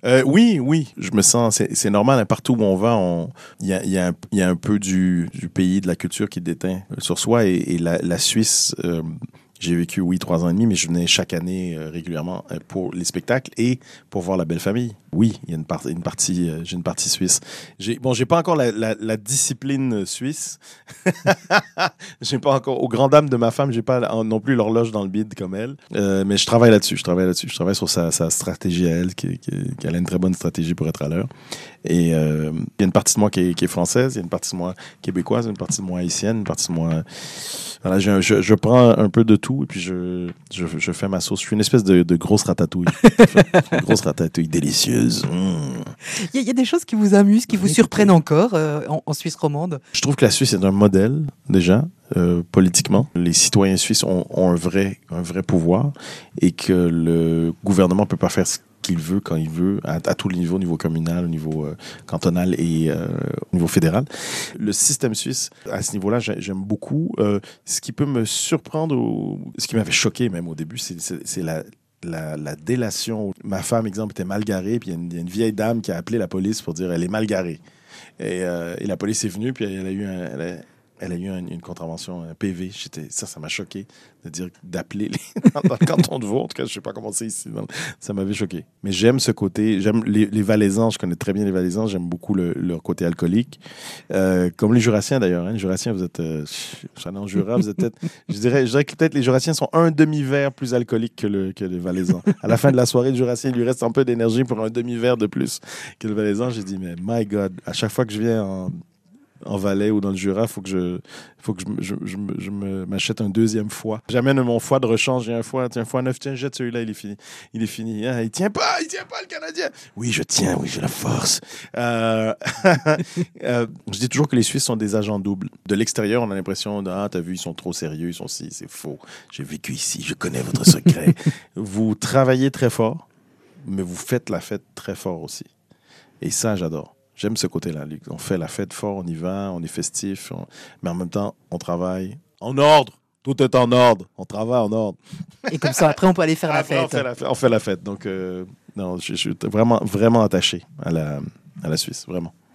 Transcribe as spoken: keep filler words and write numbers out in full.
Euh, oui, oui, je me sens, c'est, c'est normal, hein, partout où on va, on- il y a, il y a un, il y a un peu du, du pays, de la culture qui déteint sur soi. Et, et la, la Suisse, euh, j'ai vécu, oui, trois ans et demi, mais je venais chaque année euh, régulièrement euh, pour les spectacles et pour voir la belle famille. Oui, il y a une, par- une partie, euh, j'ai une partie suisse. J'ai, bon, j'ai pas encore la, la, la discipline suisse. J'ai pas encore, aux grandes dames de ma femme, j'ai pas la- non plus l'horloge dans le bide comme elle. Euh, mais je travaille là-dessus, je travaille là-dessus. Je travaille sur sa, sa stratégie à elle, qui, qui, qui a une très bonne stratégie pour être à l'heure. Et euh, il y a une partie de moi qui est, qui est française, il y a une partie de moi québécoise, une partie de moi haïtienne, une partie de moi... Voilà, je, je, je prends un peu de tout et puis je, je, je fais ma sauce. Je suis une espèce de, de grosse ratatouille. Une grosse ratatouille délicieuse. Mmh. Il y, a- il y a des choses qui vous amusent, qui vous Oui, surprennent encore euh, en, en Suisse romande. Je trouve que la Suisse est un modèle, déjà, euh, politiquement. Les citoyens suisses ont, ont un, vrai, un vrai pouvoir et que le gouvernement peut pas faire ce qu'il veut quand il veut, à, à tous les niveaux, au niveau communal, au niveau euh, cantonal et euh, au niveau fédéral. Le système suisse, à ce niveau-là, j'ai- j'aime beaucoup. Euh, ce qui peut me surprendre, ou ce qui m'avait choqué même au début, c'est, c'est, c'est la, la, la délation. Ma femme, exemple, était mal garée, puis il y, a une- il y a une vieille dame qui a appelé la police pour dire elle est mal garée. Et, euh, et la police est venue, puis elle a eu, un, elle a, elle a eu un- une contravention, un P V. J'étais, ça, ça m'a choqué de dire d'appeler les, dans le canton de Vaud. En tout cas, je sais pas comment c'est ici. dans- Ça m'avait choqué. Mais j'aime ce côté. J'aime les, les Valaisans. Je connais très bien les Valaisans. J'aime beaucoup le- leur côté alcoolique. Euh, comme les Jurassiens d'ailleurs. Hein. Les Jurassiens, vous êtes, euh, j'en ai en Jura, vous êtes peut-être. Je dirais, je dirais que peut-être les Jurassiens sont un demi-verre plus alcooliques que, le, que les Valaisans. À la fin de la soirée, le Jurassien, il lui reste un peu d'énergie pour un demi-verre de plus que le Valaisan. J'ai dit, mais my God, à chaque fois que je viens en, en Valais ou dans le Jura, il faut que je, faut que je, me- je, je, me- je me- m'achète un deuxième foie. J'amène mon foie de rechange. J'ai un foie, tiens, un foie neuf, tiens, jette celui-là, il est fini. Il est fini. Ah, il tient pas, il tient pas, le Canadien. Oui, je tiens, oui, j'ai la force. Euh, euh, je dis toujours que les Suisses sont des agents doubles. De l'extérieur, on a l'impression, de, ah, t'as vu, ils sont trop sérieux, ils sont si, c'est faux. J'ai vécu ici, je connais votre secret. Vous travaillez très fort, mais vous faites la fête très fort aussi. Et ça, j'adore. J'aime ce côté-là. Luc. On fait la fête fort, on y va, on est festif, on- mais en même temps, on travaille en ordre. Tout est en ordre. On travaille en ordre. Et comme ça, après, on peut aller faire la Après, on fête. fait la fête. On fait la fête. Donc, euh, non, je, je suis vraiment, vraiment attaché à la, à la Suisse, vraiment.